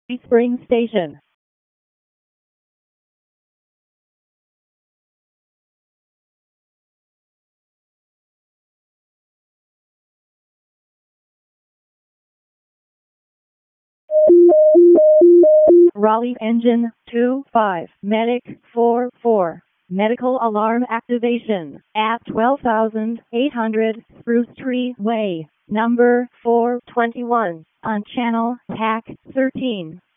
Spring Station. Raleigh Engine 25, Medic 44. Medical alarm activation at 12,800 Spruce Tree Way, number 421, on channel TAC 13.